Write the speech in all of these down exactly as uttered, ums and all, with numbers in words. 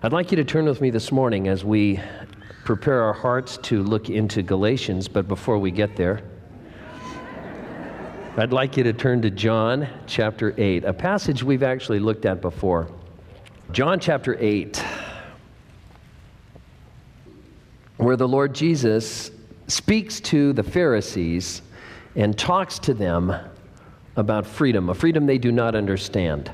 I'd like you to turn with me this morning as we prepare our hearts to look into Galatians, but before we get there, I'd like you to turn to John chapter eight, a passage we've actually looked at before. John chapter eight, where the Lord Jesus speaks to the Pharisees and talks to them about freedom, a freedom they do not understand.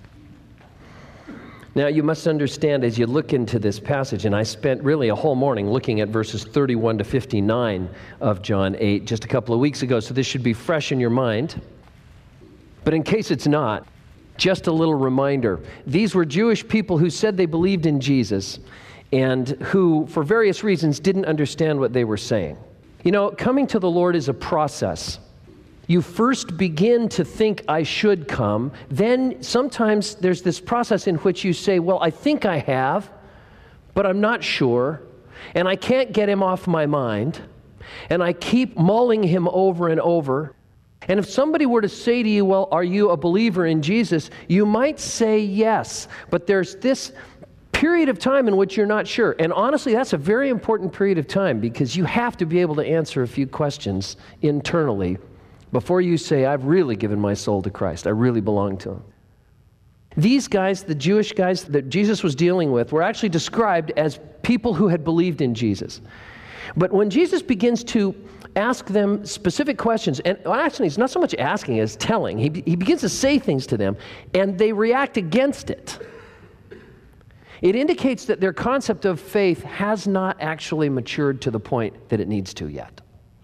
Now, you must understand as you look into this passage, and I spent really a whole morning looking at verses thirty-one to fifty-nine of John eight just a couple of weeks ago, so this should be fresh in your mind. But in case it's not, just a little reminder. These were Jewish people who said they believed in Jesus and who, for various reasons, didn't understand what they were saying. You know, coming to the Lord is a process. You first begin to think, I should come. Then sometimes there's this process in which you say, well, I think I have, but I'm not sure, and I can't get him off my mind, and I keep mulling him over and over. And if somebody were to say to you, well, are you a believer in Jesus? You might say yes, but there's this period of time in which you're not sure. And honestly, that's a very important period of time because you have to be able to answer a few questions internally before you say, I've really given my soul to Christ. I really belong to him. These guys, the Jewish guys that Jesus was dealing with, were actually described as people who had believed in Jesus. But when Jesus begins to ask them specific questions, and well, actually he's not so much asking as telling, he, he begins to say things to them, and they react against it. It indicates that their concept of faith has not actually matured to the point that it needs to yet.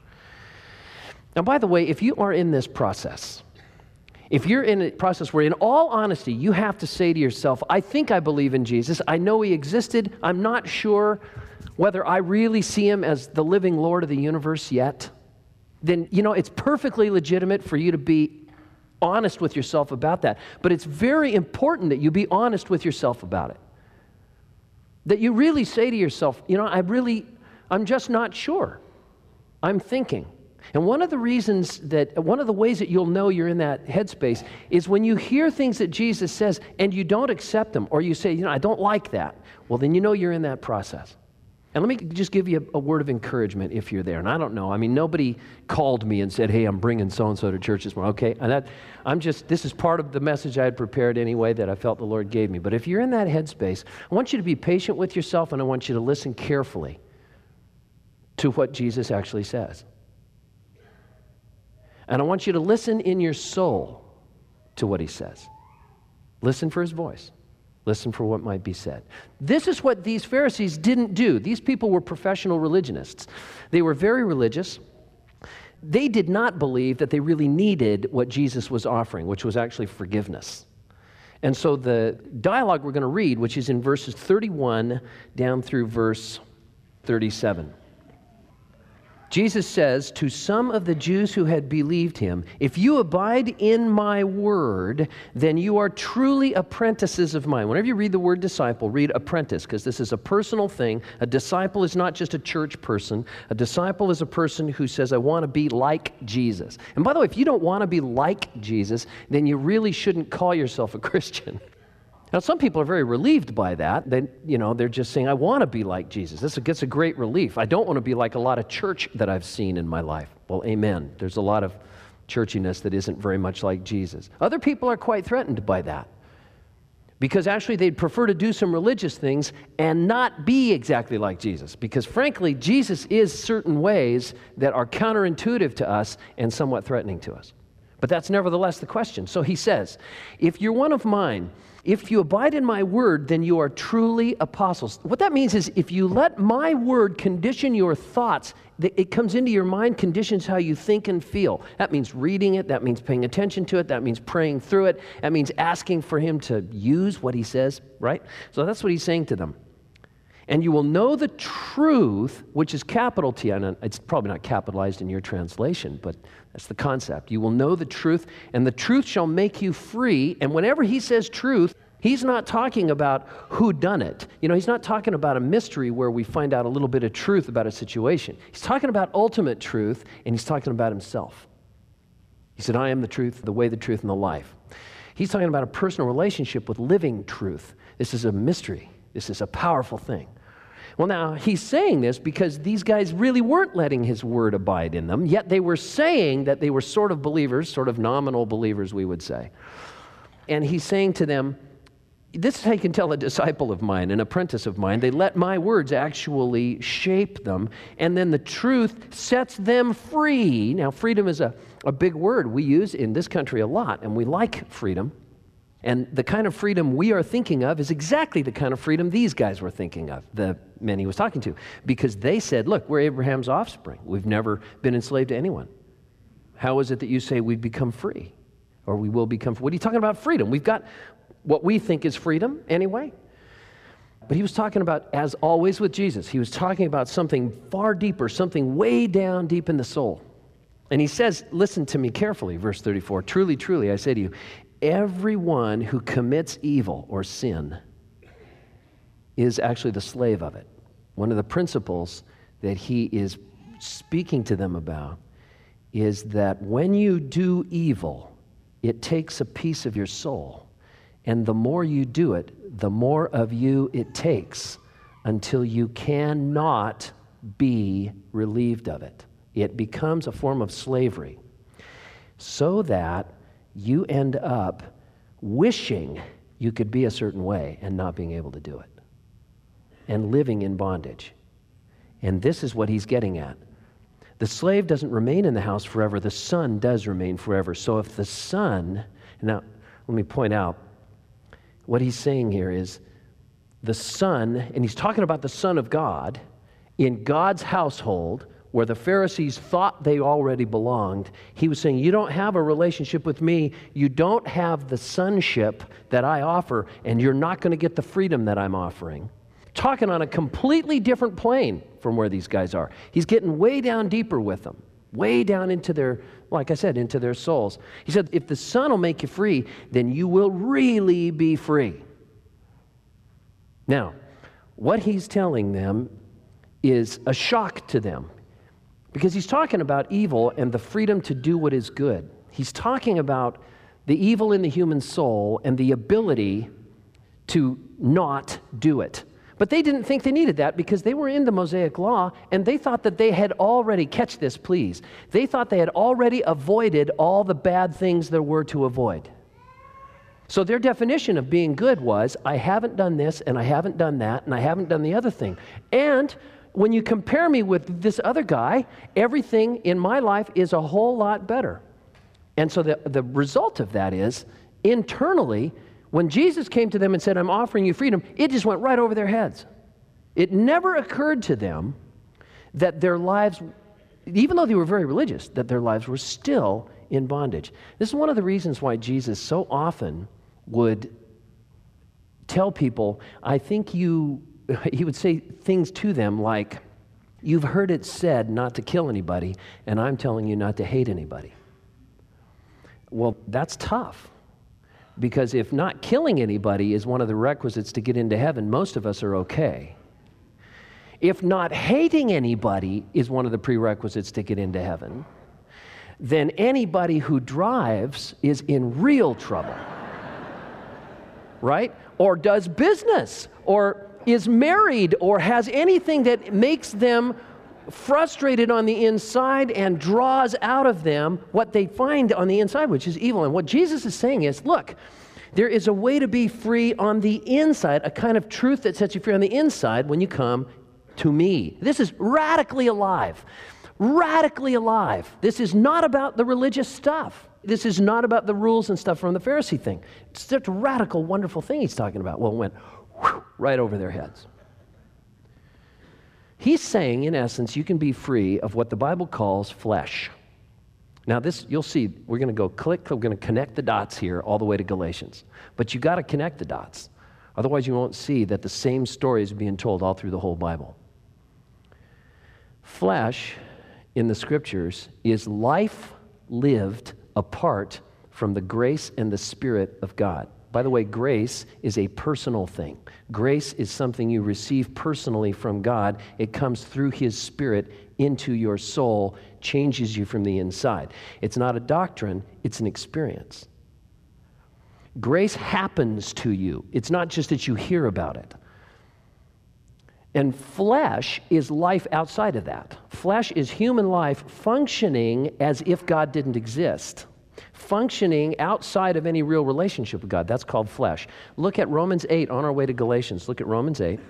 Now, by the way, if you are in this process, if you're in a process where, in all honesty, you have to say to yourself, I think I believe in Jesus, I know he existed, I'm not sure whether I really see him as the living Lord of the universe yet, then, you know, it's perfectly legitimate for you to be honest with yourself about that. But it's very important that you be honest with yourself about it. That you really say to yourself, you know, I really, I'm just not sure. I'm thinking. And one of the reasons that, one of the ways that you'll know you're in that headspace is when you hear things that Jesus says and you don't accept them, or you say, you know, I don't like that. Well, then you know you're in that process. And let me just give you a, a word of encouragement if you're there. And I don't know, I mean, nobody called me and said, hey, I'm bringing so-and-so to church this morning. Okay, and that, I'm just, this is part of the message I had prepared anyway that I felt the Lord gave me. But if you're in that headspace, I want you to be patient with yourself and I want you to listen carefully to what Jesus actually says. And I want you to listen in your soul to what he says. Listen for his voice. Listen for what might be said. This is what these Pharisees didn't do. These people were professional religionists. They were very religious. They did not believe that they really needed what Jesus was offering, which was actually forgiveness. And so the dialogue we're going to read, which is in verses thirty-one down through verse thirty-seven. Jesus says to some of the Jews who had believed him, if you abide in my word, then you are truly apprentices of mine. Whenever you read the word disciple, read apprentice, because this is a personal thing. A disciple is not just a church person. A disciple is a person who says, I want to be like Jesus. And by the way, if you don't want to be like Jesus, then you really shouldn't call yourself a Christian. Now, some people are very relieved by that. They, you know, they're just saying, I want to be like Jesus. This gets a great relief. I don't want to be like a lot of church that I've seen in my life. Well, amen. There's a lot of churchiness that isn't very much like Jesus. Other people are quite threatened by that because actually they'd prefer to do some religious things and not be exactly like Jesus because, frankly, Jesus is certain ways that are counterintuitive to us and somewhat threatening to us. But that's nevertheless the question. So he says, if you're one of mine, if you abide in my word, then you are truly apostles. What that means is if you let my word condition your thoughts, it comes into your mind, conditions how you think and feel. That means reading it. That means paying attention to it. That means praying through it. That means asking for him to use what he says, right? So that's what he's saying to them. And you will know the truth, which is capital T. And it's probably not capitalized in your translation, but that's the concept. You will know the truth, and the truth shall make you free. And whenever he says truth, he's not talking about who done it. You know, he's not talking about a mystery where we find out a little bit of truth about a situation. He's talking about ultimate truth, and he's talking about himself. He said, I am the truth, the way, the truth, and the life. He's talking about a personal relationship with living truth. This is a mystery. This is a powerful thing. Well, now, he's saying this because these guys really weren't letting his word abide in them, yet they were saying that they were sort of believers, sort of nominal believers, we would say. And he's saying to them, this is how you can tell a disciple of mine, an apprentice of mine. They let my words actually shape them, and then the truth sets them free. Now, freedom is a, a big word we use in this country a lot, and we like freedom. And the kind of freedom we are thinking of is exactly the kind of freedom these guys were thinking of, the men he was talking to, because they said, look, we're Abraham's offspring. We've never been enslaved to anyone. How is it that you say we've become free, or we will become free? What are you talking about freedom? We've got what we think is freedom anyway. But he was talking about, as always with Jesus, he was talking about something far deeper, something way down deep in the soul. And he says, listen to me carefully, verse thirty-four, truly, truly, I say to you, everyone who commits evil or sin is actually the slave of it. One of the principles that he is speaking to them about is that when you do evil, it takes a piece of your soul. And the more you do it, the more of you it takes until you cannot be relieved of it. It becomes a form of slavery, so that you end up wishing you could be a certain way and not being able to do it, and living in bondage. And this is what he's getting at. The slave doesn't remain in the house forever. The son does remain forever. So if the son, now let me point out, what he's saying here is the son, and he's talking about the Son of God in God's household, where the Pharisees thought they already belonged. He was saying, you don't have a relationship with me, you don't have the sonship that I offer, and you're not going to get the freedom that I'm offering. Talking on a completely different plane from where these guys are. He's getting way down deeper with them, way down into their, like I said, into their souls. He said, if the Son will make you free, then you will really be free. Now, what he's telling them is a shock to them, because he's talking about evil and the freedom to do what is good. He's talking about the evil in the human soul and the ability to not do it. But they didn't think they needed that because they were in the Mosaic Law, and they thought that they had already, catch this please, they thought they had already avoided all the bad things there were to avoid. So their definition of being good was, I haven't done this, and I haven't done that, and I haven't done the other thing. And when you compare me with this other guy, everything in my life is a whole lot better. And so the, the result of that is, internally, when Jesus came to them and said, I'm offering you freedom, it just went right over their heads. It never occurred to them that their lives, even though they were very religious, that their lives were still in bondage. This is one of the reasons why Jesus so often would tell people, I think you, he would say things to them like, you've heard it said not to kill anybody, and I'm telling you not to hate anybody. Well, that's tough. Because if not killing anybody is one of the requisites to get into heaven, most of us are okay. If not hating anybody is one of the prerequisites to get into heaven, then anybody who drives is in real trouble. Right? Or does business, or is married, or has anything that makes them frustrated on the inside and draws out of them what they find on the inside, which is evil. And what Jesus is saying is, look, there is a way to be free on the inside, a kind of truth that sets you free on the inside when you come to me. This is radically alive. Radically alive. This is not about the religious stuff. This is not about the rules and stuff from the Pharisee thing. It's such a radical, wonderful thing he's talking about. Well, it went whew, right over their heads. He's saying, in essence, you can be free of what the Bible calls flesh. Now this, you'll see, we're going to go click, we're going to connect the dots here all the way to Galatians. But you got to connect the dots. Otherwise you won't see that the same story is being told all through the whole Bible. Flesh, in the Scriptures, is life lived apart from the grace and the Spirit of God. By the way, grace is a personal thing. Grace is something you receive personally from God. It comes through His Spirit into your soul, changes you from the inside. It's not a doctrine, it's an experience. Grace happens to you. It's not just that you hear about it. And flesh is life outside of that. Flesh is human life functioning as if God didn't exist, functioning outside of any real relationship with God. That's called flesh. Look at Romans eight on our way to Galatians. Look at Romans eight.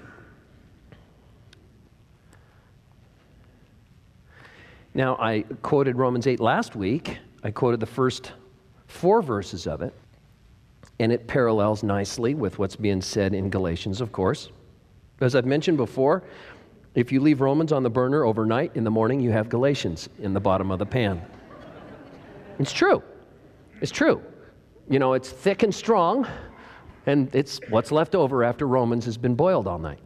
Now, I quoted Romans eight last week. I quoted the first four verses of it, and it parallels nicely with what's being said in Galatians, of course. As I've mentioned before, if you leave Romans on the burner overnight, in the morning you have Galatians in the bottom of the pan. It's true. It's true. You know, it's thick and strong, and it's what's left over after Romans has been boiled all night.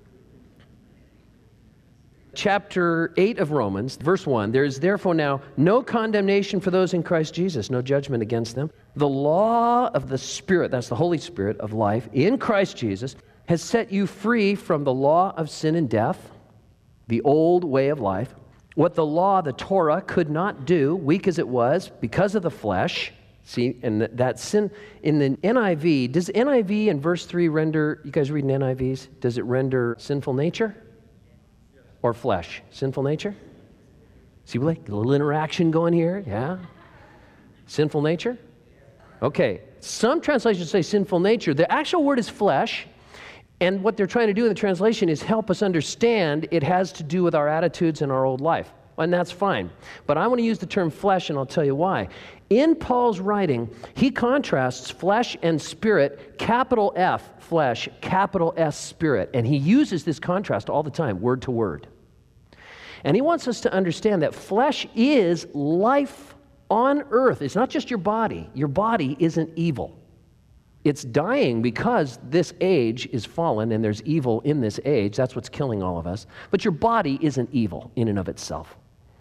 Chapter eight of Romans, verse one, there is therefore now no condemnation for those in Christ Jesus, no judgment against them. The law of the Spirit, that's the Holy Spirit of life, in Christ Jesus, has set you free from the law of sin and death, the old way of life. What the law, the Torah, could not do, weak as it was, because of the flesh. See, and that sin, in the N I V, does N I V in verse three render, you guys reading N I Vs, does it render sinful nature? Or flesh? Sinful nature? See, like a little interaction going here, yeah? Sinful nature? Okay, some translations say sinful nature. The actual word is flesh. And what they're trying to do in the translation is help us understand it has to do with our attitudes and our old life. And that's fine. But I want to use the term flesh, and I'll tell you why. In Paul's writing, he contrasts flesh and spirit, capital F, flesh, capital S, spirit. And he uses this contrast all the time, word to word. And he wants us to understand that flesh is life on earth. It's not just your body. Your body isn't evil. It's dying because this age is fallen and there's evil in this age. That's what's killing all of us. But your body isn't evil in and of itself.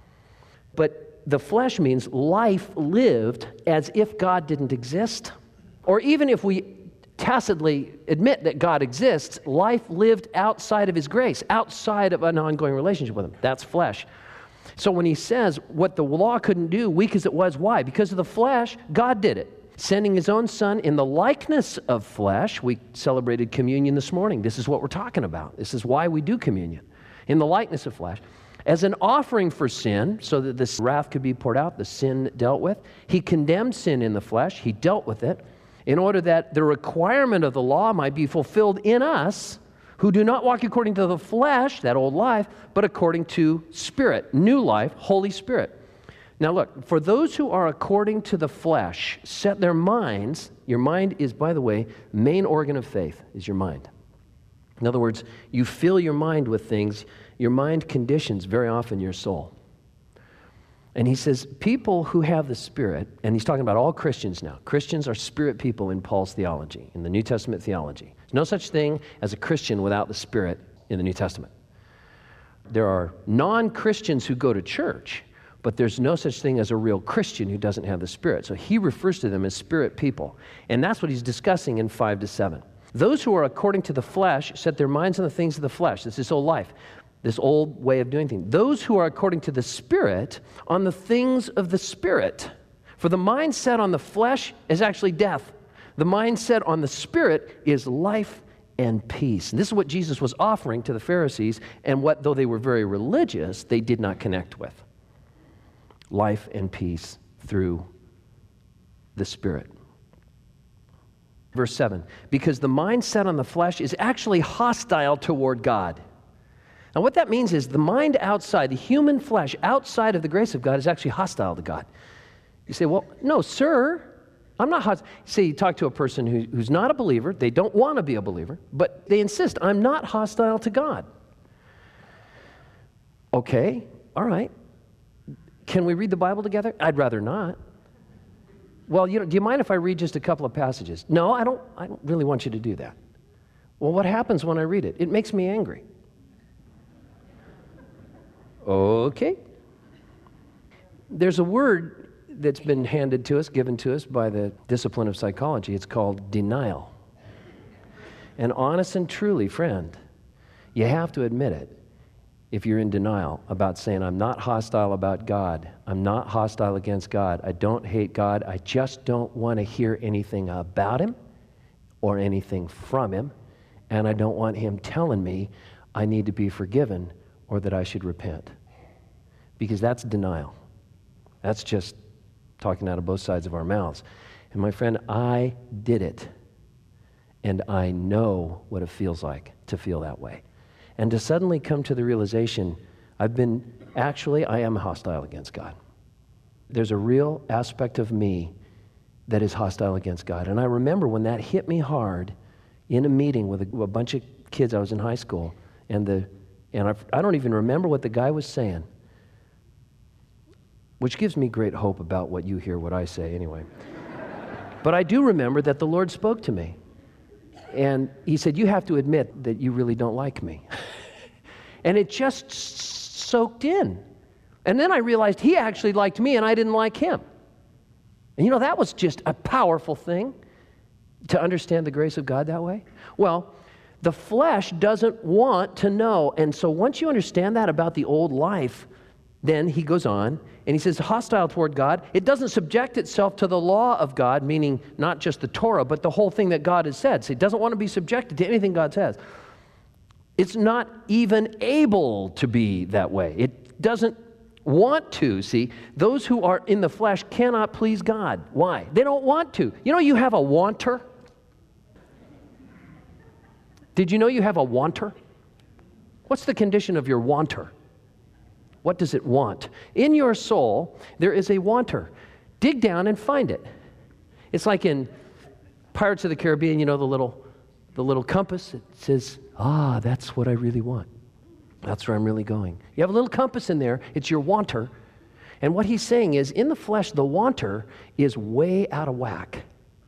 But the flesh means life lived as if God didn't exist. Or even if we tacitly admit that God exists, life lived outside of His grace, outside of an ongoing relationship with Him. That's flesh. So when he says what the law couldn't do, weak as it was, why? Because of the flesh, God did it. Sending His own Son in the likeness of flesh. We celebrated communion this morning. This is what we're talking about. This is why we do communion. In the likeness of flesh. As an offering for sin, so that this wrath could be poured out, the sin dealt with. He condemned sin in the flesh. He dealt with it in order that the requirement of the law might be fulfilled in us who do not walk according to the flesh, that old life, but according to Spirit, new life, Holy Spirit. Now look, for those who are according to the flesh, set their minds, your mind is, by the way, main organ of faith is your mind. In other words, you fill your mind with things, your mind conditions very often your soul. And he says, people who have the Spirit, and he's talking about all Christians now. Christians are Spirit people in Paul's theology, in the New Testament theology. There's no such thing as a Christian without the Spirit in the New Testament. There are non-Christians who go to church, but there's no such thing as a real Christian who doesn't have the Spirit. So he refers to them as Spirit people. And that's what he's discussing in five to seven. Those who are according to the flesh set their minds on the things of the flesh. This is old life, this old way of doing things. Those who are according to the Spirit on the things of the Spirit. For the mind set on the flesh is actually death. The mind set on the Spirit is life and peace. And this is what Jesus was offering to the Pharisees, and what, though they were very religious, they did not connect with. Life and peace through the Spirit. Verse seven, because the mind set on the flesh is actually hostile toward God. Now what that means is the mind outside, the human flesh outside of the grace of God is actually hostile to God. You say, well, no, sir, I'm not hostile. Say you talk to a person who, who's not a believer, they don't want to be a believer, but they insist, I'm not hostile to God. Okay, all right. Can we read the Bible together? I'd rather not. Well, you know, do you mind if I read just a couple of passages? No, I don't, I don't really want you to do that. Well, what happens when I read it? It makes me angry. Okay. There's a word that's been handed to us, given to us by the discipline of psychology. It's called denial. And honest and truly, friend, you have to admit it. If you're in denial about saying, I'm not hostile about God, I'm not hostile against God, I don't hate God, I just don't want to hear anything about Him or anything from Him, and I don't want Him telling me I need to be forgiven or that I should repent. Because that's denial. That's just talking out of both sides of our mouths. And my friend, I did it. And I know what it feels like to feel that way. And to suddenly come to the realization, I've been, actually, I am hostile against God. There's a real aspect of me that is hostile against God. And I remember when that hit me hard in a meeting with a, a bunch of kids. I was in high school. And the and I, I don't even remember what the guy was saying, which gives me great hope about what you hear, what I say anyway. But I do remember that the Lord spoke to me. And he said, you have to admit that you really don't like me. And it just soaked in. And then I realized he actually liked me and I didn't like him. And you know, that was just a powerful thing to understand the grace of God that way. Well, the flesh doesn't want to know. And so once you understand that about the old life, then he goes on and he says, hostile toward God. It doesn't subject itself to the law of God, meaning not just the Torah, but the whole thing that God has said. So it doesn't want to be subjected to anything God says. It's not even able to be that way. It doesn't want to. See, those who are in the flesh cannot please God. Why? They don't want to. You know, you have a wanter. Did you know you have a wanter? What's the condition of your wanter? What does it want? In your soul, there is a wanter. Dig down and find it. It's like in Pirates of the Caribbean, you know, the little, the little compass. It says, ah, that's what I really want. That's where I'm really going. You have a little compass in there. It's your wanter. And what he's saying is, in the flesh, the wanter is way out of whack.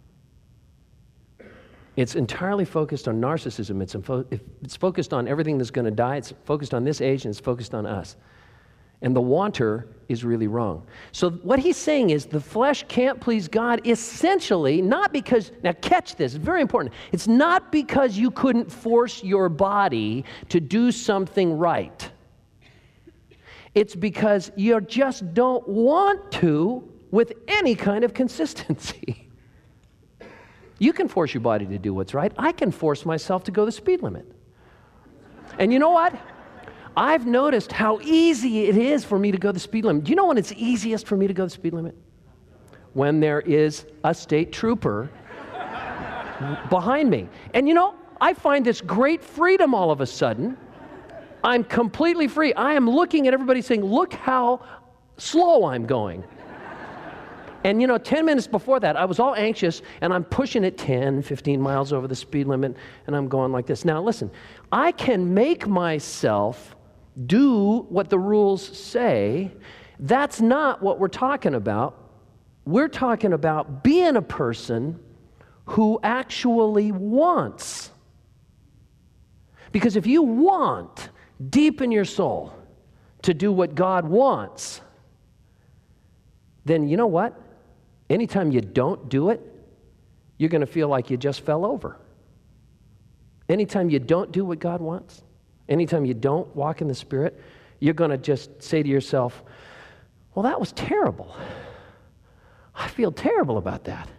It's entirely focused on narcissism. It's, info- it's focused on everything that's going to die. It's focused on this age, and it's focused on us. And the wanter is really wrong. So what he's saying is the flesh can't please God essentially, not because, now catch this, it's very important. It's not because you couldn't force your body to do something right. It's because you just don't want to with any kind of consistency. You can force your body to do what's right. I can force myself to go the speed limit. And you know what? I've noticed how easy it is for me to go the speed limit. Do you know when it's easiest for me to go the speed limit? When there is a state trooper behind me. And you know, I find this great freedom all of a sudden. I'm completely free. I am looking at everybody saying, look how slow I'm going. And you know, ten minutes before that, I was all anxious, and I'm pushing it ten, fifteen miles over the speed limit, and I'm going like this. Now listen, I can make myself do what the rules say. That's not what we're talking about. We're talking about being a person who actually wants. Because if you want deep in your soul to do what God wants, then you know what? Anytime you don't do it, you're going to feel like you just fell over. Anytime you don't do what God wants, anytime you don't walk in the Spirit, you're going to just say to yourself, well, that was terrible. I feel terrible about that.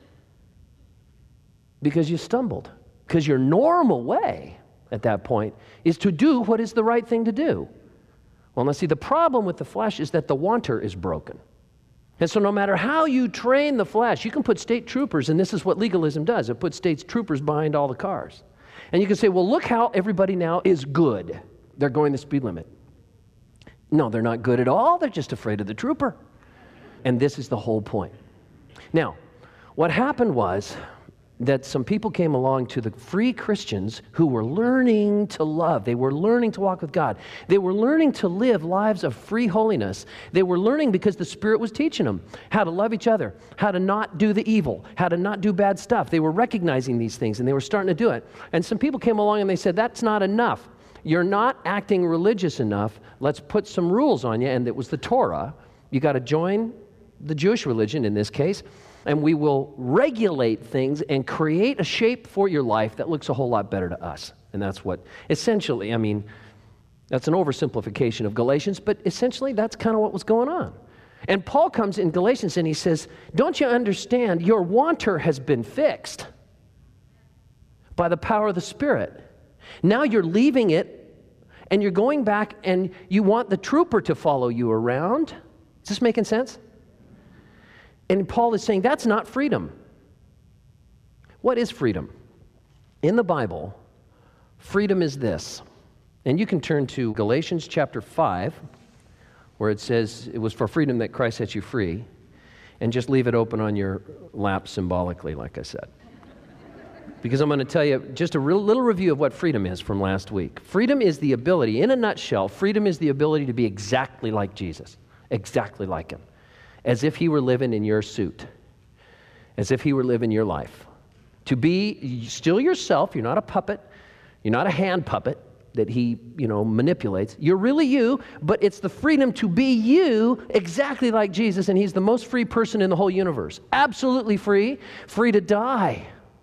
Because you stumbled. Because your normal way at that point is to do what is the right thing to do. Well, now see, the problem with the flesh is that the wanter is broken. And so no matter how you train the flesh, you can put state troopers, and this is what legalism does. It puts state troopers behind all the cars. And you can say, well, look how everybody now is good. They're going the speed limit. No, they're not good at all. They're just afraid of the trooper. And this is the whole point. Now, what happened was that some people came along to the free Christians who were learning to love. They were learning to walk with God. They were learning to live lives of free holiness. They were learning because the Spirit was teaching them how to love each other, how to not do the evil, how to not do bad stuff. They were recognizing these things, and they were starting to do it. And some people came along and they said, that's not enough. You're not acting religious enough. Let's put some rules on you. And it was the Torah. You got to join the Jewish religion in this case, and we will regulate things and create a shape for your life that looks a whole lot better to us. And that's what, essentially, I mean, that's an oversimplification of Galatians, but essentially that's kind of what was going on. And Paul comes in Galatians and he says, don't you understand, your wanter has been fixed by the power of the Spirit. Now you're leaving it And you're going back and you want the trooper to follow you around. Is this making sense? And Paul is saying that's not freedom. What is freedom? In the Bible, freedom is this. And you can turn to Galatians chapter five, where it says it was for freedom that Christ set you free, and just leave it open on your lap symbolically, like I said. Because I'm going to tell you just a real, little review of what freedom is from last week. Freedom is the ability, in a nutshell, freedom is the ability to be exactly like Jesus, exactly like him, as if he were living in your suit, as if he were living your life. To be still yourself, you're not a puppet, you're not a hand puppet that he, you know, manipulates. You're really you, but it's the freedom to be you exactly like Jesus, and he's the most free person in the whole universe. Absolutely free, free to die.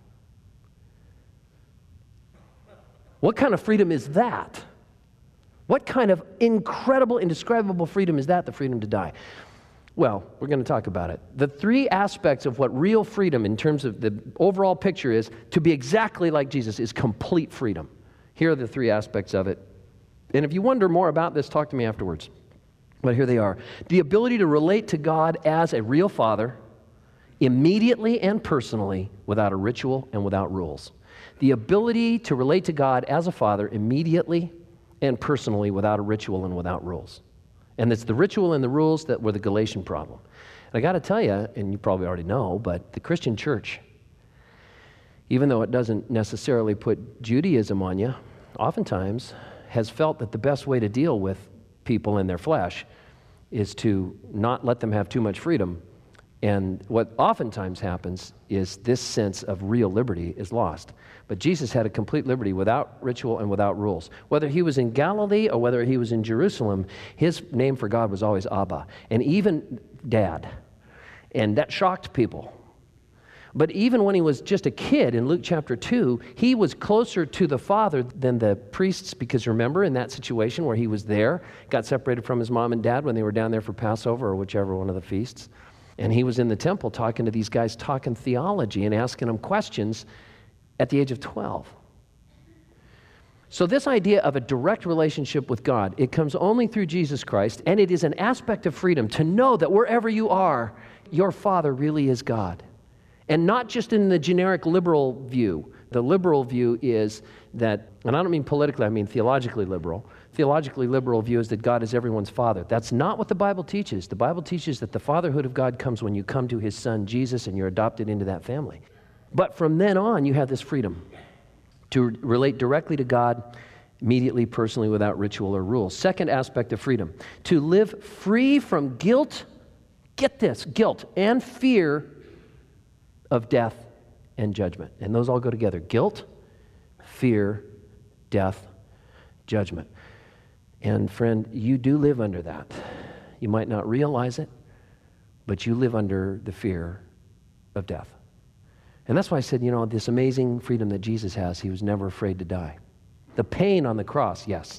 What kind of freedom is that? What kind of incredible, indescribable freedom is that, the freedom to die? Well, we're going to talk about it. The three aspects of what real freedom in terms of the overall picture is, to be exactly like Jesus, is complete freedom. Here are the three aspects of it. And if you wonder more about this, talk to me afterwards. But here they are. The ability to relate to God as a real father, immediately and personally, without a ritual and without rules. The ability to relate to God as a father immediately and personally without a ritual and without rules. And it's the ritual and the rules that were the Galatian problem. And I got to tell you, and you probably already know, but the Christian church, even though it doesn't necessarily put Judaism on you, oftentimes has felt that the best way to deal with people in their flesh is to not let them have too much freedom. And what oftentimes happens is this sense of real liberty is lost. But Jesus had a complete liberty without ritual and without rules. Whether he was in Galilee or whether he was in Jerusalem, his name for God was always Abba, and even Dad. And that shocked people. But even when he was just a kid in Luke chapter two, he was closer to the Father than the priests, because remember in that situation where he was there, got separated from his mom and dad when they were down there for Passover or whichever one of the feasts. And he was in the temple talking to these guys, talking theology and asking them questions at the age of twelve. So this idea of a direct relationship with God, it comes only through Jesus Christ, and it is an aspect of freedom to know that wherever you are, your Father really is God. And not just in the generic liberal view. The liberal view is that, and I don't mean politically, I mean theologically liberal. Theologically liberal view is that God is everyone's father. That's not what the Bible teaches. The Bible teaches that the fatherhood of God comes when you come to his son, Jesus, and you're adopted into that family. But from then on, you have this freedom to relate directly to God, immediately, personally, without ritual or rules. Second aspect of freedom, to live free from guilt, get this, guilt and fear of death and judgment. And those all go together. Guilt, fear, death, judgment. And friend, you do live under that. You might not realize it, but you live under the fear of death. And that's why I said, you know, this amazing freedom that Jesus has, he was never afraid to die. The pain on the cross, yes.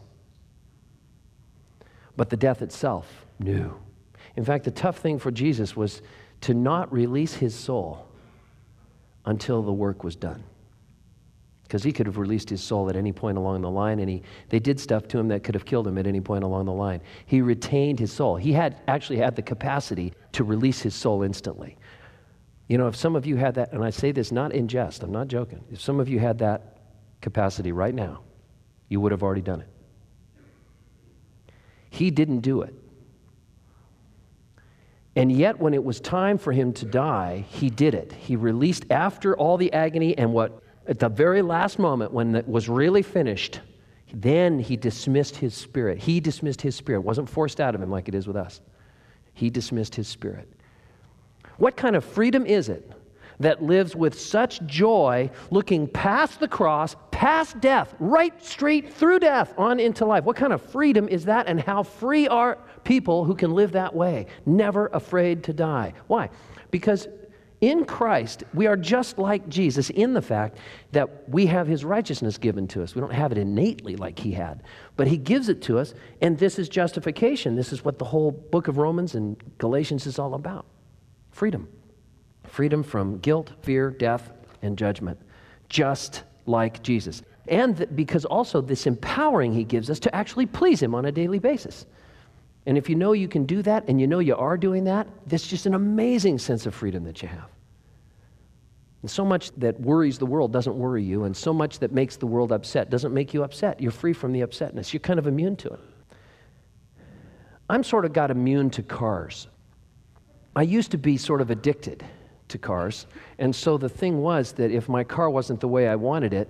But the death itself, no. In fact, the tough thing for Jesus was to not release his soul until the work was done. Because he could have released his soul at any point along the line, and he, they did stuff to him that could have killed him at any point along the line. He retained his soul. He had actually had the capacity to release his soul instantly. You know, if some of you had that, and I say this not in jest, I'm not joking, if some of you had that capacity right now, you would have already done it. He didn't do it. And yet, when it was time for him to die, he did it. He released after all the agony, and what, at the very last moment when it was really finished, then he dismissed his spirit. He dismissed his spirit. It wasn't forced out of him like it is with us. He dismissed his spirit. What kind of freedom is it that lives with such joy, looking past the cross, past death, right straight through death, on into life? What kind of freedom is that, and how free are people who can live that way, never afraid to die? Why? Because in Christ, we are just like Jesus in the fact that we have his righteousness given to us. We don't have it innately like he had, but he gives it to us, and this is justification. This is what the whole book of Romans and Galatians is all about. Freedom. Freedom from guilt, fear, death, and judgment. Just like Jesus. And th- because also this empowering he gives us to actually please him on a daily basis. And if you know you can do that, and you know you are doing that, there's just an amazing sense of freedom that you have. And so much that worries the world doesn't worry you, and so much that makes the world upset doesn't make you upset. You're free from the upsetness. You're kind of immune to it. I'm sort of got immune to cars. I used to be sort of addicted to cars, and so the thing was that if my car wasn't the way I wanted it,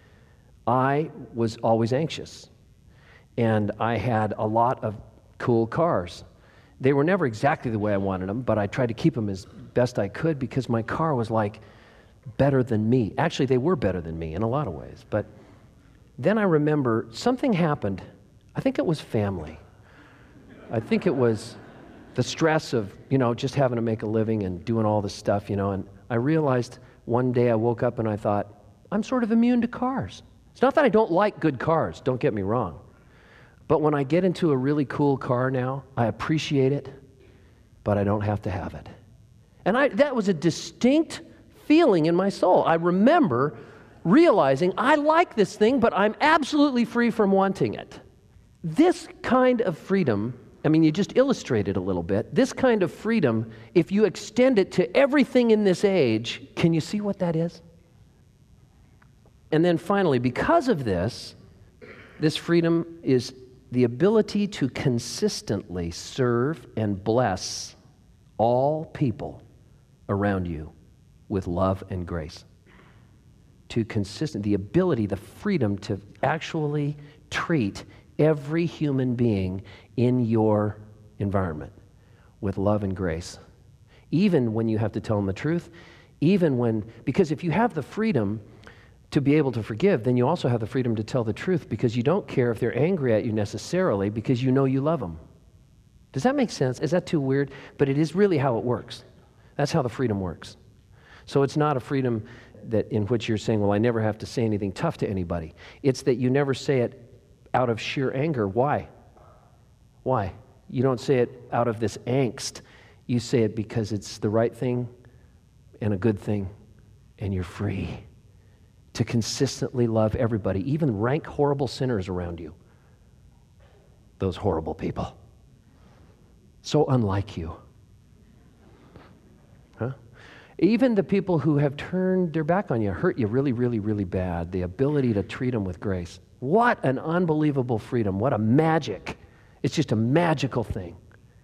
I was always anxious. And I had a lot of cool cars. They were never exactly the way I wanted them, but I tried to keep them as best I could because my car was like better than me. Actually, they were better than me in a lot of ways. But then I remember something happened. I think it was family. I think it was the stress of, you know, just having to make a living and doing all this stuff, you know. And I realized one day I woke up and I thought, I'm sort of immune to cars. It's not that I don't like good cars, don't get me wrong. But when I get into a really cool car now, I appreciate it, but I don't have to have it. And I, that was a distinct feeling in my soul. I remember realizing I like this thing, but I'm absolutely free from wanting it. This kind of freedom, I mean, you just illustrated a little bit. This kind of freedom, if you extend it to everything in this age, can you see what that is? And then finally, because of this, this freedom is the ability to consistently serve and bless all people around you with love and grace. To consistent, the ability, the freedom to actually treat every human being in your environment with love and grace. Even when you have to tell them the truth, even when, because if you have the freedom to be able to forgive, then you also have the freedom to tell the truth because you don't care if they're angry at you necessarily because you know you love them. Does that make sense? Is that too weird? But it is really how it works. That's how the freedom works. So it's not a freedom that in which you're saying, well, I never have to say anything tough to anybody. It's that you never say it out of sheer anger. Why? Why? You don't say it out of this angst. You say it because it's the right thing and a good thing, and you're free to consistently love everybody, even rank horrible sinners around you. Those horrible people. So unlike you. Huh? Even the people who have turned their back on you, hurt you really, really, really bad, the ability to treat them with grace. What an unbelievable freedom. What a magic. It's just a magical thing.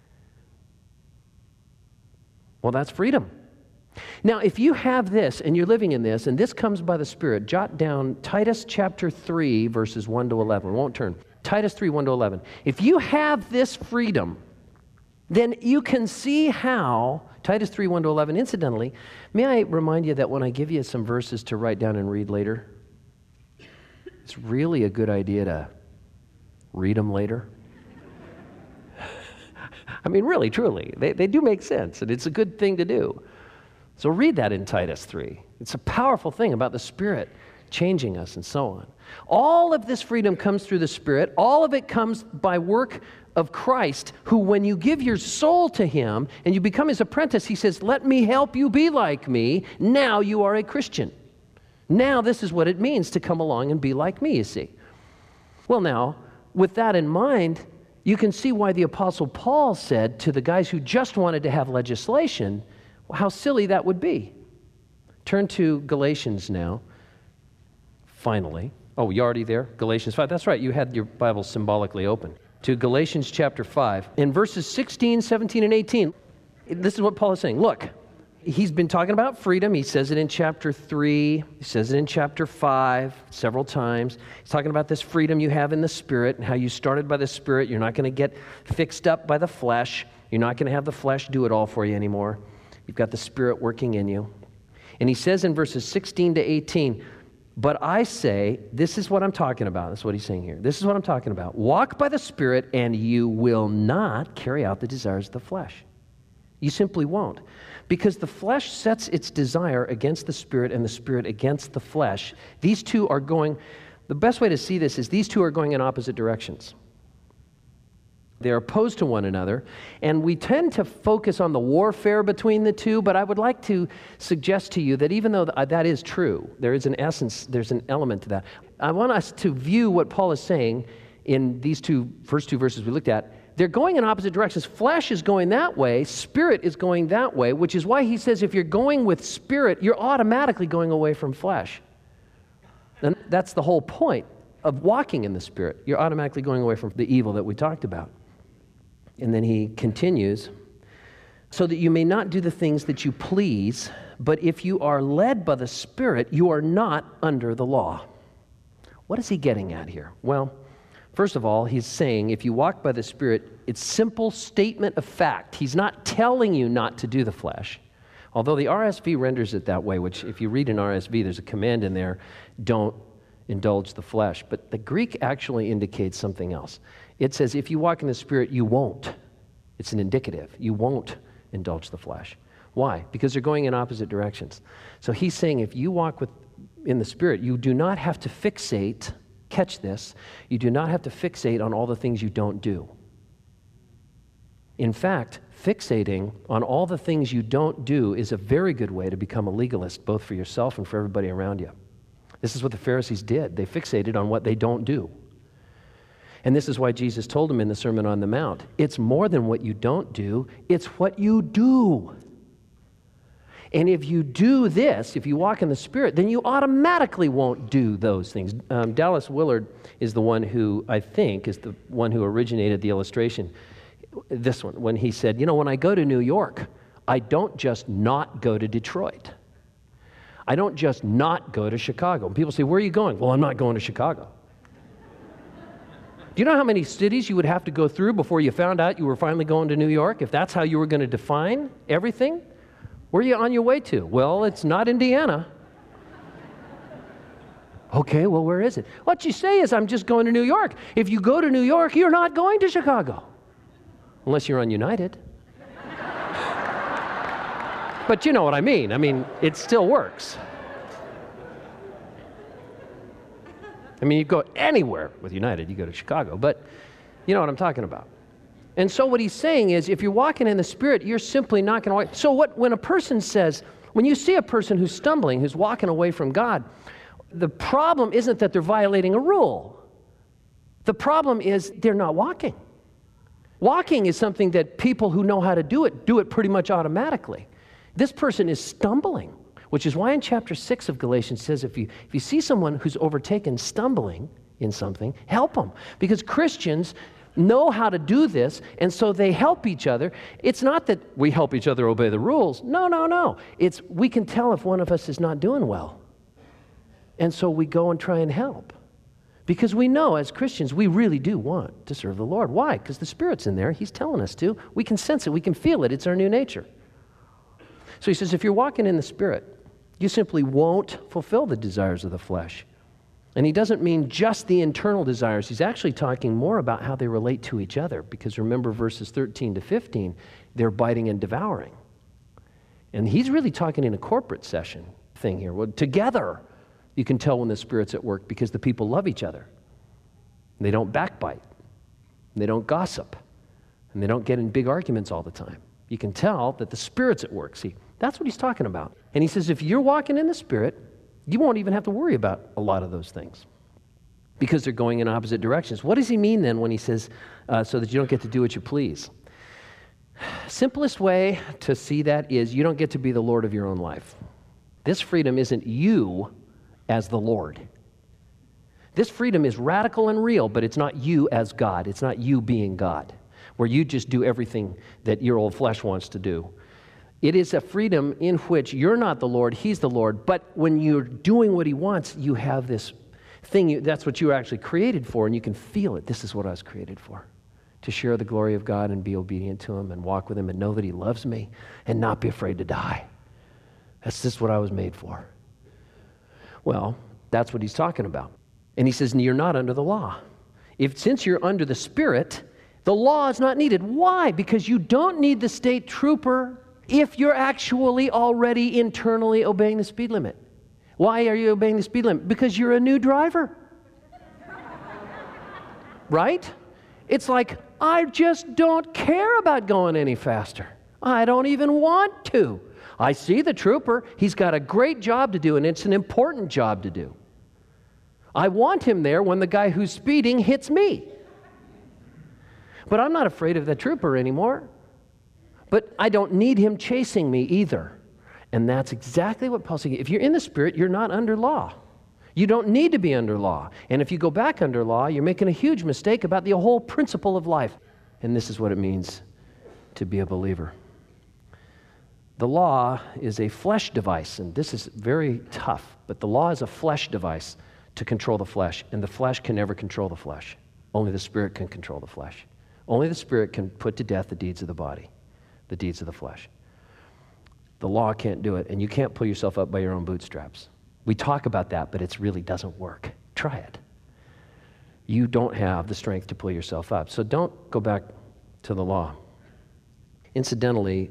Well, that's freedom. Now, if you have this and you're living in this, and this comes by the Spirit, jot down Titus chapter three, verses one to eleven. We won't turn. Titus three, one to eleven. If you have this freedom, then you can see how, Titus three, one to eleven, incidentally, may I remind you that when I give you some verses to write down and read later, it's really a good idea to read them later. I mean, really, truly, they, they do make sense, and it's a good thing to do. So read that in Titus three. It's a powerful thing about the Spirit changing us and so on. All of this freedom comes through the Spirit. All of it comes by work of Christ, who when you give your soul to Him and you become His apprentice, He says, let me help you be like me. Now you are a Christian. Now this is what it means to come along and be like me, you see. Well now, with that in mind, you can see why the Apostle Paul said to the guys who just wanted to have legislation, how silly that would be. Turn to Galatians now, finally. Oh, you already there? Galatians five. That's right, you had your Bible symbolically open. To Galatians chapter five. In verses sixteen, seventeen, and eighteen, this is what Paul is saying. Look, he's been talking about freedom. He says it in chapter three. He says it in chapter five several times. He's talking about this freedom you have in the Spirit and how you started by the Spirit. You're not going to get fixed up by the flesh. You're not going to have the flesh do it all for you anymore. You've got the Spirit working in you. And he says in verses sixteen to eighteen, but I say, this is what I'm talking about. That's what he's saying here. This is what I'm talking about. Walk by the Spirit and you will not carry out the desires of the flesh. You simply won't. Because the flesh sets its desire against the Spirit and the Spirit against the flesh. These two are going, the best way to see this is these two are going in opposite directions. They're opposed to one another, and we tend to focus on the warfare between the two, but I would like to suggest to you that even though that is true, there is an essence, there's an element to that. I want us to view what Paul is saying in these two first two verses we looked at. They're going in opposite directions. Flesh is going that way. Spirit is going that way, which is why he says if you're going with spirit, you're automatically going away from flesh. And that's the whole point of walking in the Spirit. You're automatically going away from the evil that we talked about. And then he continues, so that you may not do the things that you please, but if you are led by the Spirit, you are not under the law. What is he getting at here? Well, first of all, he's saying if you walk by the Spirit, it's simple statement of fact. He's not telling you not to do the flesh. Although the R S V renders it that way, which if you read in R S V, there's a command in there, don't indulge the flesh. But the Greek actually indicates something else. It says if you walk in the Spirit, you won't. It's an indicative. You won't indulge the flesh. Why? Because they're going in opposite directions. So he's saying if you walk with in the Spirit, you do not have to fixate, catch this, you do not have to fixate on all the things you don't do. In fact, fixating on all the things you don't do is a very good way to become a legalist, both for yourself and for everybody around you. This is what the Pharisees did. They fixated on what they don't do. And this is why Jesus told them in the Sermon on the Mount, it's more than what you don't do, it's what you do. And if you do this, if you walk in the Spirit, then you automatically won't do those things. Um, Dallas Willard is the one who, I think, is the one who originated the illustration. This one, when he said, you know, when I go to New York, I don't just not go to Detroit. I don't just not go to Chicago. And people say, where are you going? Well, I'm not going to Chicago. Do you know how many cities you would have to go through before you found out you were finally going to New York? If that's how you were going to define everything? Where are you on your way to? Well, it's not Indiana. Okay, well, where is it? What you say is, I'm just going to New York. If you go to New York, you're not going to Chicago. Unless you're on United. But you know what I mean. I mean, it still works. I mean, you go anywhere with United, you go to Chicago. But you know what I'm talking about. And so what he's saying is, if you're walking in the Spirit, you're simply not going to walk. So what, when a person says, when you see a person who's stumbling, who's walking away from God, the problem isn't that they're violating a rule. The problem is they're not walking. Walking is something that people who know how to do it, do it pretty much automatically. This person is stumbling, which is why in chapter six of Galatians it says, if you, if you see someone who's overtaken stumbling in something, help them. Because Christians know how to do this, and so they help each other. It's not that we help each other obey the rules. No, no, no. It's we can tell if one of us is not doing well. And so we go and try and help. Because we know as Christians, we really do want to serve the Lord. Why? Because the Spirit's in there. He's telling us to. We can sense it. We can feel it. It's our new nature. So he says, if you're walking in the Spirit, you simply won't fulfill the desires of the flesh. And he doesn't mean just the internal desires. He's actually talking more about how they relate to each other. Because remember verses thirteen to fifteen, they're biting and devouring. And he's really talking in a corporate session thing here. Well, together, you can tell when the Spirit's at work because the people love each other. They don't backbite. They don't gossip. And they don't get in big arguments all the time. You can tell that the Spirit's at work. See, that's what he's talking about. And he says if you're walking in the Spirit, you won't even have to worry about a lot of those things because they're going in opposite directions. What does he mean then when he says, uh, so that you don't get to do what you please? Simplest way to see that is you don't get to be the Lord of your own life. This freedom isn't you as the Lord. This freedom is radical and real, but it's not you as God. It's not you being God, where you just do everything that your old flesh wants to do. It is a freedom in which you're not the Lord, He's the Lord, but when you're doing what He wants, you have this thing, you, that's what you were actually created for, and you can feel it. This is what I was created for, to share the glory of God and be obedient to Him and walk with Him and know that He loves me and not be afraid to die. That's just what I was made for. Well, that's what he's talking about. And he says, you're not under the law. If since you're under the Spirit, the law is not needed. Why? Because you don't need the state trooper if you're actually already internally obeying the speed limit. Why are you obeying the speed limit? Because you're a new driver. Right? It's like, I just don't care about going any faster. I don't even want to. I see the trooper. He's got a great job to do, and it's an important job to do. I want him there when the guy who's speeding hits me. But I'm not afraid of the trooper anymore. But I don't need him chasing me either. And that's exactly what Paul's saying. If you're in the Spirit, you're not under law. You don't need to be under law. And if you go back under law, you're making a huge mistake about the whole principle of life. And this is what it means to be a believer. The law is a flesh device, and this is very tough, but the law is a flesh device to control the flesh, and the flesh can never control the flesh. Only the Spirit can control the flesh. Only the Spirit can put to death the deeds of the body, the deeds of the flesh. The law can't do it, and you can't pull yourself up by your own bootstraps. We talk about that, but it really doesn't work. Try it. You don't have the strength to pull yourself up, so don't go back to the law. Incidentally,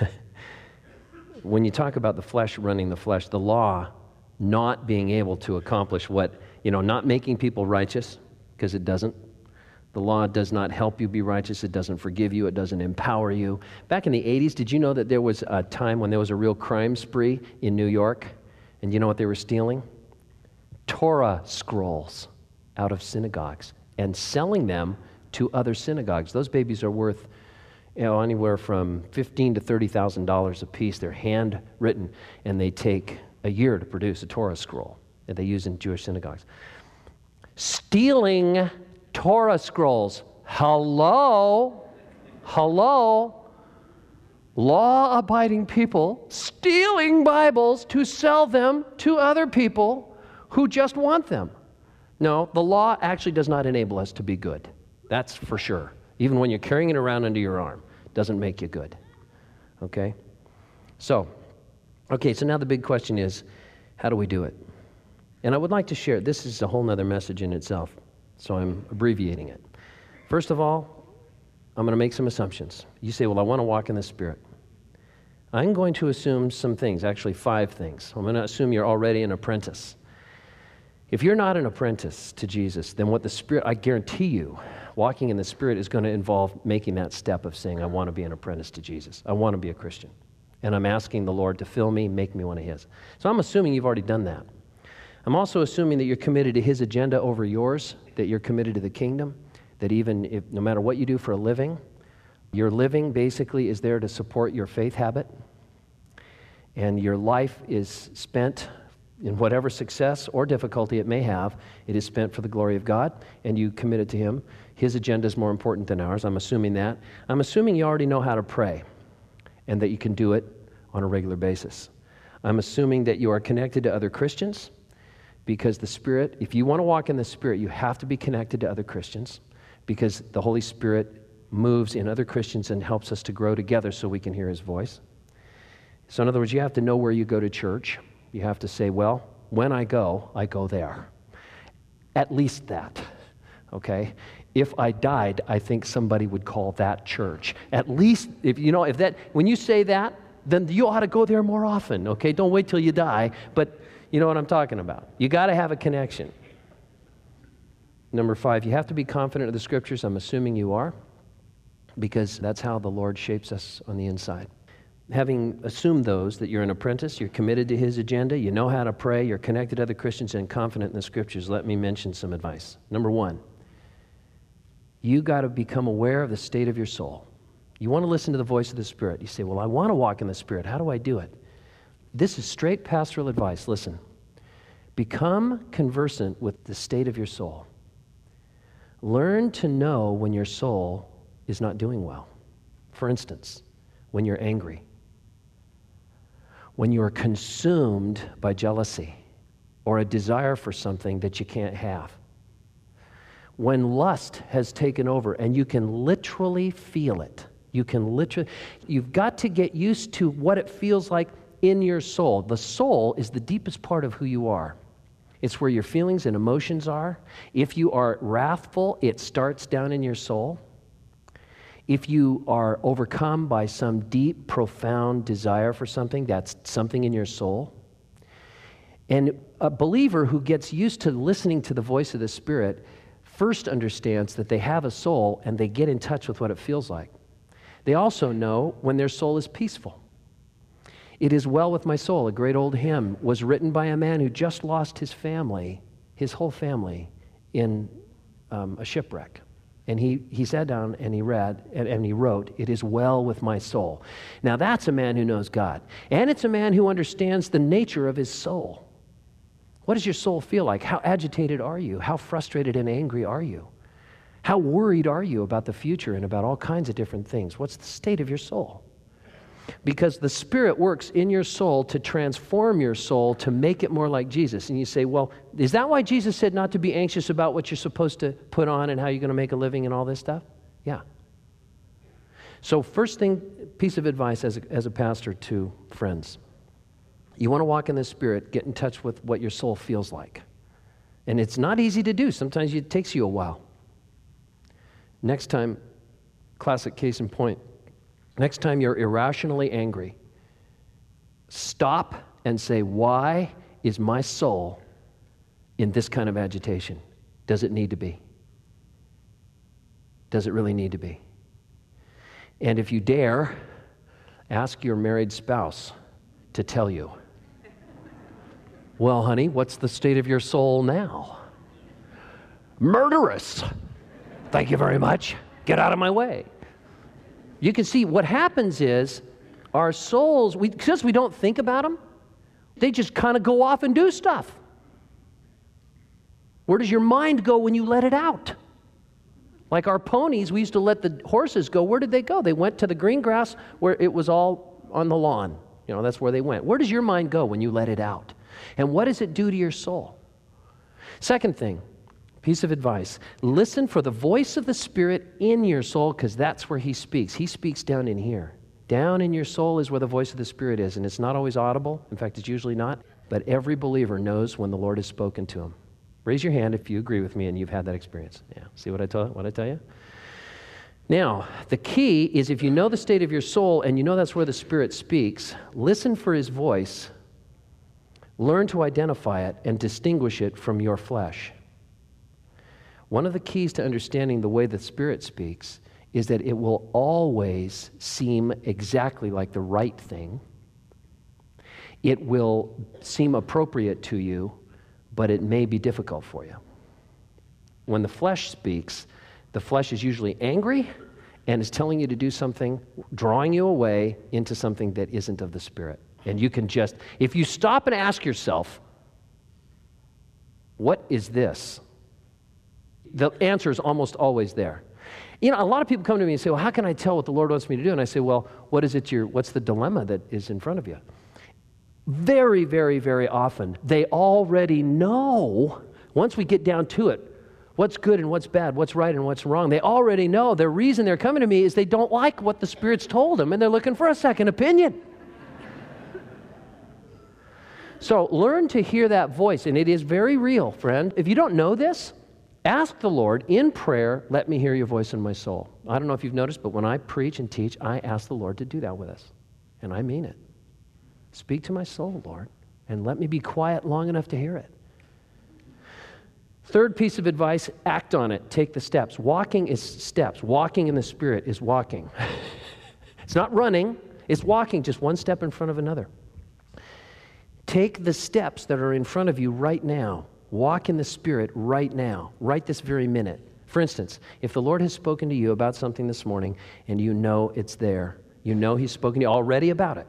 when you talk about the flesh running the flesh, the law not being able to accomplish what, you know, not making people righteous, because it doesn't. The law does not help you be righteous. It doesn't forgive you. It doesn't empower you. Back in the eighties, did you know that there was a time when there was a real crime spree in New York? And you know what they were stealing? Torah scrolls out of synagogues and selling them to other synagogues. Those babies are worth, you know, anywhere from fifteen to thirty thousand dollars a piece. They're handwritten, and they take a year to produce a Torah scroll that they use in Jewish synagogues. Stealing Torah scrolls. Hello? Hello? Law-abiding people stealing Bibles to sell them to other people who just want them. No, the law actually does not enable us to be good. That's for sure. Even when you're carrying it around under your arm, it doesn't make you good. Okay? So, okay, so now the big question is, how do we do it? And I would like to share, this is a whole nother message in itself, so I'm abbreviating it. First of all, I'm going to make some assumptions. You say, well, I want to walk in the Spirit. I'm going to assume some things, actually five things. I'm going to assume you're already an apprentice. If you're not an apprentice to Jesus, then what the Spirit, I guarantee you, walking in the Spirit is going to involve making that step of saying, I want to be an apprentice to Jesus. I want to be a Christian. And I'm asking the Lord to fill me, make me one of His. So I'm assuming you've already done that. I'm also assuming that you're committed to His agenda over yours, that you're committed to the kingdom, that even if, no matter what you do for a living, your living basically is there to support your faith habit, and your life is spent in whatever success or difficulty it may have, it is spent for the glory of God, and you committed to Him. His agenda is more important than ours. I'm assuming that. I'm assuming you already know how to pray, and that you can do it on a regular basis. I'm assuming that you are connected to other Christians, because the Spirit, if you want to walk in the Spirit, you have to be connected to other Christians, because the Holy Spirit moves in other Christians and helps us to grow together so we can hear His voice. So in other words, you have to know where you go to church. You have to say, well, when I go, I go there. At least that, okay? If I died, I think somebody would call that church. At least, if you know, if that, when you say that, then you ought to go there more often, okay? Don't wait till you die, but you know what I'm talking about. You got to have a connection. Number five, you have to be confident of the Scriptures. I'm assuming you are, because that's how the Lord shapes us on the inside. Having assumed those, that you're an apprentice, you're committed to His agenda, you know how to pray, you're connected to other Christians and confident in the Scriptures, let me mention some advice. Number one, you got to become aware of the state of your soul. You want to listen to the voice of the Spirit. You say, well, I want to walk in the Spirit. How do I do it? This is straight pastoral advice. Listen, become conversant with the state of your soul. Learn to know when your soul is not doing well. For instance, when you're angry, when you're consumed by jealousy or a desire for something that you can't have, when lust has taken over and you can literally feel it. You can literally, you've got to get used to what it feels like in your soul. The soul is the deepest part of who you are. It's where your feelings and emotions are. If you are wrathful, it starts down in your soul. If you are overcome by some deep, profound desire for something, that's something in your soul. And a believer who gets used to listening to the voice of the Spirit first understands that they have a soul and they get in touch with what it feels like. They also know when their soul is peaceful. It is well with my soul, a great old hymn, was written by a man who just lost his family his whole family in um, a shipwreck. And he, he sat down and he read and, and he wrote, "It is well with my soul." Now that's a man who knows God. And it's a man who understands the nature of his soul. What does your soul feel like? How agitated are you? How frustrated and angry are you? How worried are you about the future and about all kinds of different things? What's the state of your soul? Because the Spirit works in your soul to transform your soul to make it more like Jesus. And you say, well, is that why Jesus said not to be anxious about what you're supposed to put on and how you're going to make a living and all this stuff? Yeah. So first thing, piece of advice as a, as a pastor to friends. You want to walk in the Spirit, get in touch with what your soul feels like. And it's not easy to do. Sometimes it takes you a while. Next time, classic case in point, next time you're irrationally angry, stop and say, why is my soul in this kind of agitation? Does it need to be? Does it really need to be? And if you dare, ask your married spouse to tell you. Well, honey, what's the state of your soul now? Murderous. Thank you very much. Get out of my way. You can see what happens is our souls, we, because we don't think about them, they just kind of go off and do stuff. Where does your mind go when you let it out? Like our ponies, we used to let the horses go. Where did they go? They went to the green grass where it was all on the lawn. You know, that's where they went. Where does your mind go when you let it out? And what does it do to your soul? Second thing, piece of advice, listen for the voice of the Spirit in your soul, because that's where he speaks. He speaks down in here. Down in your soul is where the voice of the Spirit is, and it's not always audible. In fact, it's usually not. But every believer knows when the Lord has spoken to him. Raise your hand if you agree with me and you've had that experience. Yeah, see what I tell, what I tell you? Now, the key is if you know the state of your soul and you know that's where the Spirit speaks, listen for his voice, learn to identify it and distinguish it from your flesh. One of the keys to understanding the way the Spirit speaks is that it will always seem exactly like the right thing. It will seem appropriate to you, but it may be difficult for you. When the flesh speaks, the flesh is usually angry and is telling you to do something, drawing you away into something that isn't of the Spirit. And you can just, if you stop and ask yourself, what is this? The answer is almost always there. You know, a lot of people come to me and say, well, how can I tell what the Lord wants me to do? And I say, well, what is it? Your, what's the dilemma that is in front of you? Very, very, very often, they already know, once we get down to it, what's good and what's bad, what's right and what's wrong. They already know. The reason they're coming to me is they don't like what the Spirit's told them, and they're looking for a second opinion. So learn to hear that voice, and it is very real, friend. If you don't know this, ask the Lord in prayer, let me hear your voice in my soul. I don't know if you've noticed, but when I preach and teach, I ask the Lord to do that with us, and I mean it. Speak to my soul, Lord, and let me be quiet long enough to hear it. Third piece of advice, act on it. Take the steps. Walking is steps. Walking in the Spirit is walking. It's not running. It's walking just one step in front of another. Take the steps that are in front of you right now. Walk in the Spirit right now, right this very minute. For instance, if the Lord has spoken to you about something this morning and you know it's there, you know He's spoken to you already about it,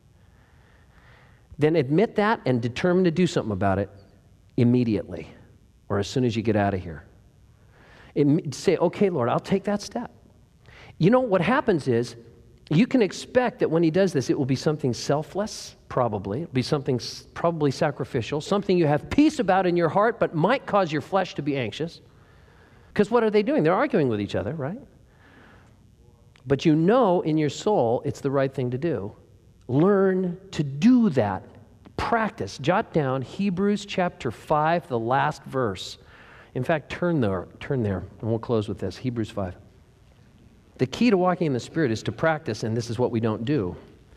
then admit that and determine to do something about it immediately or as soon as you get out of here. It, say, okay, Lord, I'll take that step. You know, what happens is you can expect that when He does this, it will be something selfless, probably. It'll be something probably sacrificial, something you have peace about in your heart, but might cause your flesh to be anxious. Because what are they doing? They're arguing with each other, right? But you know in your soul it's the right thing to do. Learn to do that. Practice. Jot down Hebrews chapter five, the last verse. In fact, turn there, turn there, and we'll close with this. Hebrews five. The key to walking in the Spirit is to practice, and this is what we don't do.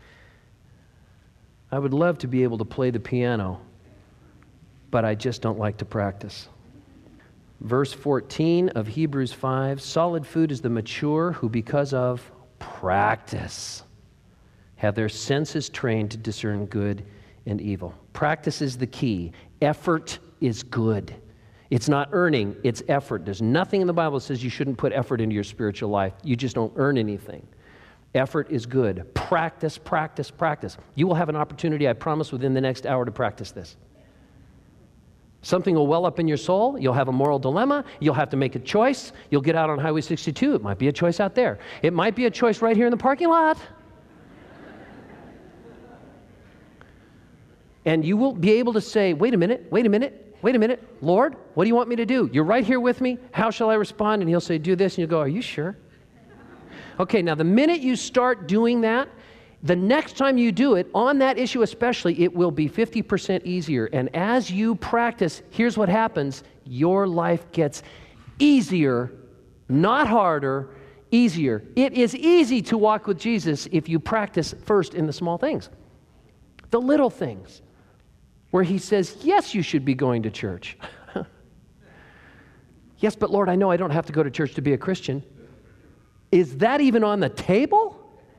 I would love to be able to play the piano, but I just don't like to practice. Verse fourteen of Hebrews five, solid food is the mature who because of practice have their senses trained to discern good and evil. Practice is the key. Effort is good. It's not earning, it's effort. There's nothing in the Bible that says you shouldn't put effort into your spiritual life. You just don't earn anything. Effort is good. Practice, practice, practice. You will have an opportunity, I promise, within the next hour to practice this. Something will well up in your soul. You'll have a moral dilemma. You'll have to make a choice. You'll get out on Highway sixty-two. It might be a choice out there. It might be a choice right here in the parking lot. And you will be able to say, wait a minute, wait a minute, wait a minute. Lord, what do you want me to do? You're right here with me. How shall I respond? And he'll say, do this. And you'll go, are you sure? Okay, now the minute you start doing that, the next time you do it, on that issue especially, it will be fifty percent easier. And as you practice, here's what happens. Your life gets easier, not harder, easier. It is easy to walk with Jesus if you practice first in the small things, the little things, where he says, yes, you should be going to church. Yes, but Lord, I know I don't have to go to church to be a Christian. Is that even on the table?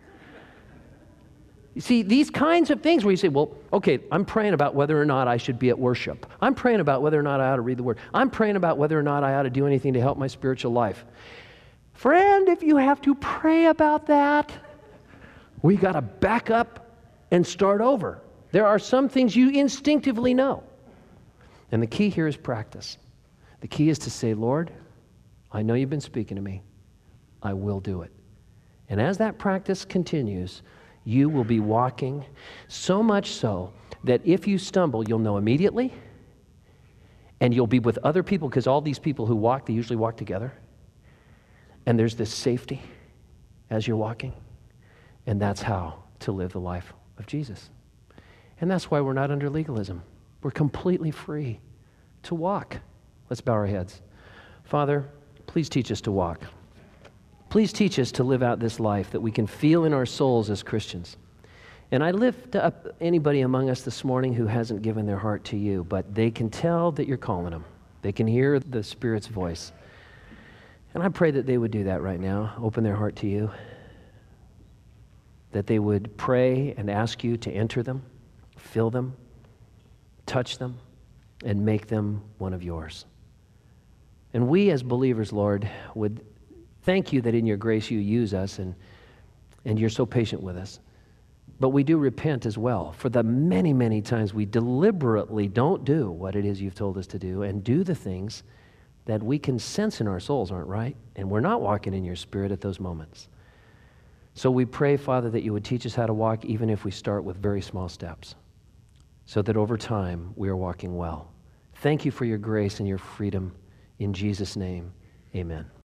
You see, these kinds of things where you say, well, okay, I'm praying about whether or not I should be at worship. I'm praying about whether or not I ought to read the Word. I'm praying about whether or not I ought to do anything to help my spiritual life. Friend, if you have to pray about that, we got to back up and start over. There are some things you instinctively know. And the key here is practice. The key is to say, Lord, I know you've been speaking to me. I will do it. And as that practice continues, you will be walking so much so that if you stumble, you'll know immediately, and you'll be with other people, because all these people who walk, they usually walk together. And there's this safety as you're walking. And that's how to live the life of Jesus. And that's why we're not under legalism. We're completely free to walk. Let's bow our heads. Father, please teach us to walk. Please teach us to live out this life that we can feel in our souls as Christians. And I lift up anybody among us this morning who hasn't given their heart to you, but they can tell that you're calling them. They can hear the Spirit's voice. And I pray that they would do that right now, open their heart to you, that they would pray and ask you to enter them, fill them, touch them, and make them one of yours. And we as believers, Lord, would thank you that in your grace you use us and, and you're so patient with us. But we do repent as well for the many, many times we deliberately don't do what it is you've told us to do and do the things that we can sense in our souls aren't right, and we're not walking in your Spirit at those moments. So we pray, Father, that you would teach us how to walk even if we start with very small steps, so that over time we are walking well. Thank you for your grace and your freedom. In Jesus' name, amen.